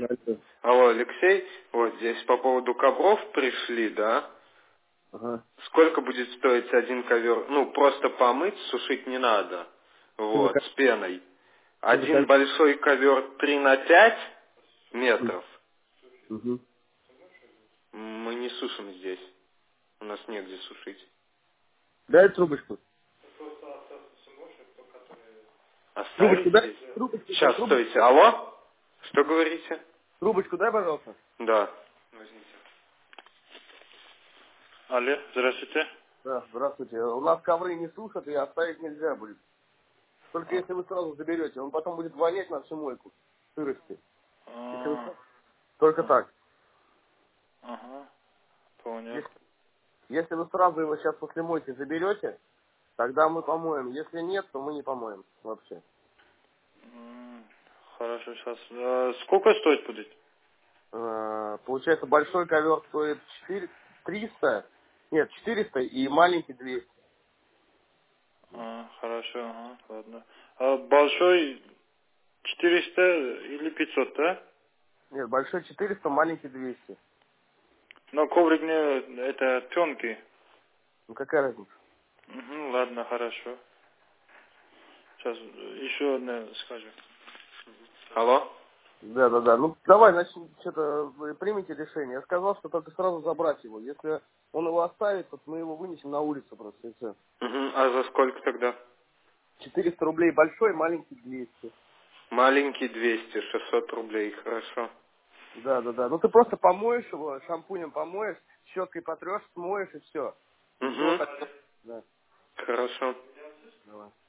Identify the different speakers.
Speaker 1: Алло.
Speaker 2: Алло, Алексей, вот здесь по поводу ковров пришли, да?
Speaker 1: Ага.
Speaker 2: Сколько будет стоить один ковер? Ну, просто помыть, сушить не надо.
Speaker 1: Что за
Speaker 2: Вот,
Speaker 1: ко-
Speaker 2: с пеной.
Speaker 1: что за
Speaker 2: Один
Speaker 1: ко-
Speaker 2: большой ковер 3 на 5 метров.
Speaker 1: Мгм.
Speaker 2: Мы не сушим здесь. У нас негде сушить.
Speaker 1: Дай трубочку. Трубочку
Speaker 2: Оставить
Speaker 1: дай.
Speaker 2: здесь?
Speaker 1: Трубочку дай.
Speaker 2: Сейчас, стойте. Алло? Что говорите?
Speaker 1: Трубочку дай, пожалуйста.
Speaker 2: Да. Возьмите. Алло, здравствуйте.
Speaker 1: Да, здравствуйте. У нас ковры не сушат, и оставить нельзя будет. Только если вы сразу заберете. Он потом будет вонять на всю мойку сырости. Если вы сразу- Только так.
Speaker 2: Ага, понял.
Speaker 1: Если вы сразу его сейчас после мойки заберете, тогда мы помоем. Если нет, то мы не помоем вообще.
Speaker 2: Хорошо, сейчас. Сколько стоит будет?
Speaker 1: Получается, большой ковер стоит 300, нет, 400 и маленький 200.
Speaker 2: Хорошо, ага, ладно. А большой 400 или 500, да?
Speaker 1: Нет, большой 400, маленький 200.
Speaker 2: Но коврик не, это тонкий.
Speaker 1: Ну какая разница?
Speaker 2: Ладно, хорошо. Сейчас еще одна скажу. Алло?
Speaker 1: Да, да, да. Ну давай, значит, что-то вы примите решение. Я сказал, что только сразу забрать его. Если он его оставит, то мы его вынесем на улицу просто и все.
Speaker 2: А за сколько тогда?
Speaker 1: 400 рублей большой, маленький 200.
Speaker 2: Маленький 200, 600 рублей, хорошо.
Speaker 1: Да, да, да. Ну ты просто помоешь его, шампунем помоешь, щеткой потрешь, смоешь и все. Ничего
Speaker 2: Угу.
Speaker 1: так. Да.
Speaker 2: Хорошо.
Speaker 1: Давай.